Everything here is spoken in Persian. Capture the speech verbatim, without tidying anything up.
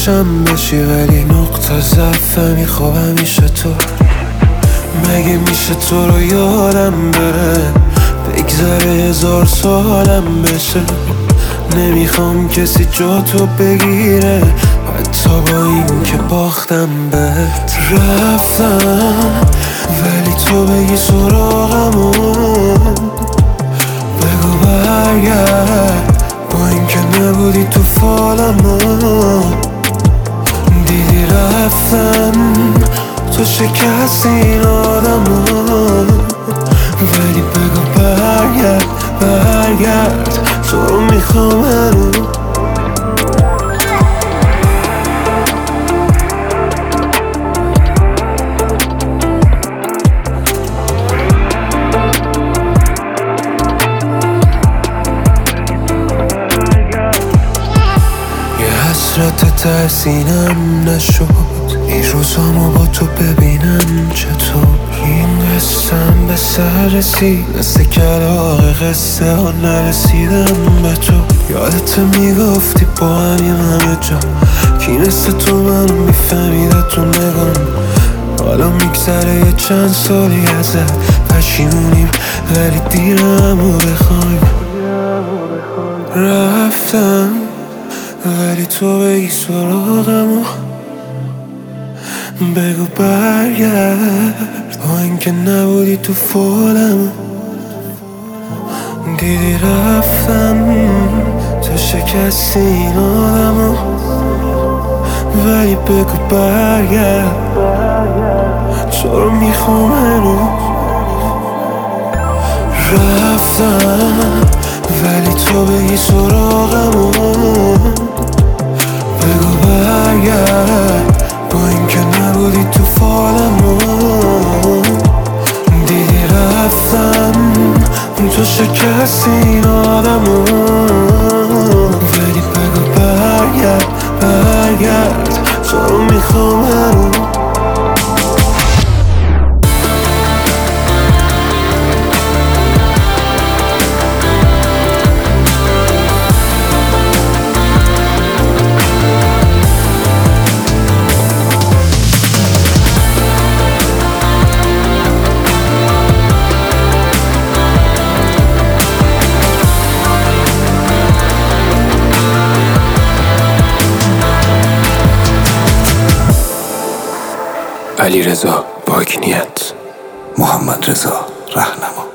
دوستشم بشی ولی نقطه ضعف میخوام همیشه تو. مگه میشه تو رو یادم بره بگذره هزار سالم بشه. نمیخوام کسی جا تو بگیره حتی با این که باختم بهت. رفتم ولی تو بگی سراغمون بگو برگرد با این که نبودی تو فالمون. دیدی رفتم تو شکستی این آدمون ولی بگو برگرد برگرد تو رو میخوام هنوز. یه حسرت ته سینم نشد این روزامو با تو ببینم چطور. این قصم به سر رسید مثل کلاغ قصه ها نرسیدم به تو. یادت میگفتی با همیم همه جا کی مثل تو منو میفهمیده تو نگام. حالا میگذره یه چند سالی ازت پشیمونیم ولی دیرمو بخوایم. رفتم ولی تو بگی سراغمو بگو برگرد با اینکه نبودی تو فالمو. دیدی رفتم تو شکستی این آدمو ولی بگو برگرد تو رو میخوام هنوز. رفتم ولی تو بگی سراغمو بگو برگرد با اینکه نبودی تو فالمون. دیدی رفتم تو شکستی این آدمون ولی بگو برگرد برگرد تو رو میخوام هنوز. علیرضا پاک‌نیت، محمد رضا رهنما.